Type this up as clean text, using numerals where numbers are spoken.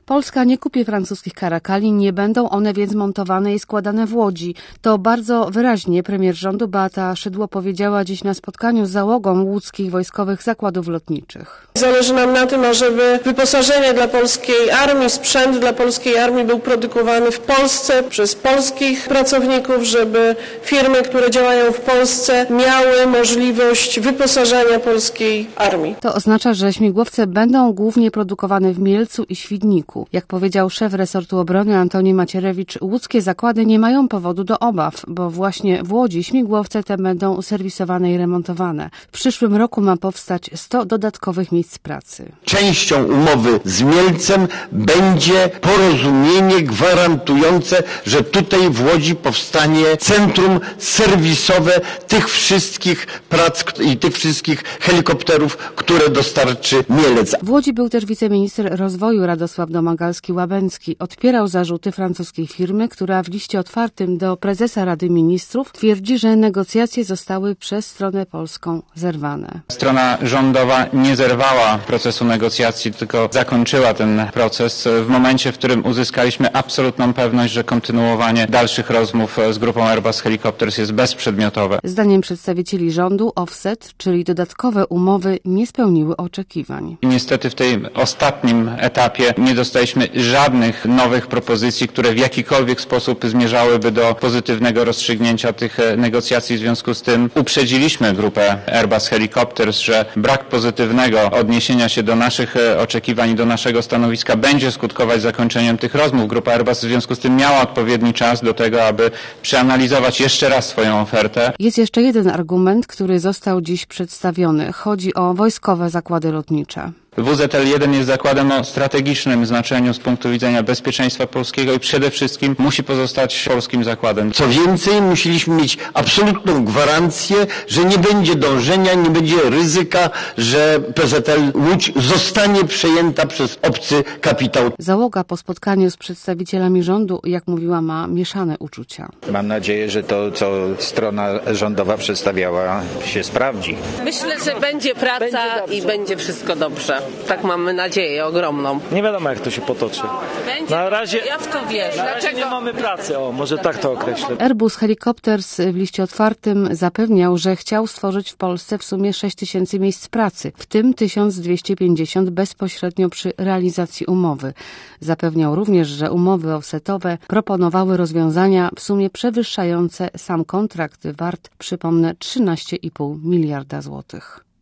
Polska nie kupi francuskich Karakali, nie będą one więc montowane i składane w Łodzi. To bardzo wyraźnie premier rządu Beata Szydło powiedziała dziś na spotkaniu z załogą łódzkich wojskowych zakładów lotniczych. Zależy nam na tym, ażeby wyposażenie dla polskiej armii, sprzęt dla polskiej armii był produkowany w Polsce przez polskich pracowników, żeby firmy, które działają w Polsce, miały możliwość wyposażania polskiej armii. To oznacza, że śmigłowce będą głównie produkowane w Mielcu i Świdniku. Jak powiedział szef resortu obrony Antoni Macierewicz, łódzkie zakłady nie mają powodu do obaw, bo właśnie w Łodzi śmigłowce te będą serwisowane i remontowane. W przyszłym roku ma powstać 100 dodatkowych miejsc pracy. Częścią umowy z Mielcem będzie porozumienie gwarantujące, że tutaj w Łodzi powstanie centrum serwisowe tych wszystkich prac i tych wszystkich helikopterów, które dostarczy Mielec. W Łodzi był też wiceminister rozwoju Radosław Domagalski-Łabęcki. Odpierał zarzuty francuskiej firmy, która w liście otwartym do prezesa Rady Ministrów twierdzi, że negocjacje zostały przez stronę polską zerwane. Strona rządowa nie zerwała procesu negocjacji, tylko zakończyła ten proces w momencie, w którym uzyskaliśmy absolutną pewność, że kontynuowanie dalszych rozmów z grupą Airbus Helicopters jest bezprzedmiotowe. Zdaniem przedstawicieli rządu offset, czyli dodatkowe umowy, nie spełniły oczekiwań. Niestety w tym ostatnim etapie nie dostaliśmy żadnych nowych propozycji, które w jakikolwiek sposób zmierzałyby do pozytywnego rozstrzygnięcia tych negocjacji. W związku z tym uprzedziliśmy grupę Airbus Helicopters, że brak pozytywnego odniesienia się do naszych oczekiwań i do naszego stanowiska będzie skutkować zakończeniem tych rozmów. Grupa Airbus w związku z tym miała odpowiedni czas do tego, aby przeanalizować jeszcze raz swoją ofertę. Jest jeszcze jeden argument, który został dziś przedstawiony. Chodzi o wojskowe zakłady lotnicze. WZL-1 jest zakładem o strategicznym znaczeniu z punktu widzenia bezpieczeństwa polskiego i przede wszystkim musi pozostać polskim zakładem. Co więcej, musieliśmy mieć absolutną gwarancję, że nie będzie dążenia, nie będzie ryzyka, że PZL Łódź zostanie przejęta przez obcy kapitał. Załoga po spotkaniu z przedstawicielami rządu, jak mówiła, ma mieszane uczucia. Mam nadzieję, że to, co strona rządowa przedstawiała, się sprawdzi. Myślę, że będzie praca i będzie wszystko dobrze. Tak mamy nadzieję ogromną. Nie wiadomo, jak to się potoczy. Na razie, ja w to wierzę. Na razie nie mamy pracy, może tak to określę. Airbus Helicopters w liście otwartym zapewniał, że chciał stworzyć w Polsce w sumie 6 000 miejsc pracy, w tym 1250 bezpośrednio przy realizacji umowy. Zapewniał również, że umowy offsetowe proponowały rozwiązania w sumie przewyższające sam kontrakt wart, przypomnę, 13,5 miliarda złotych.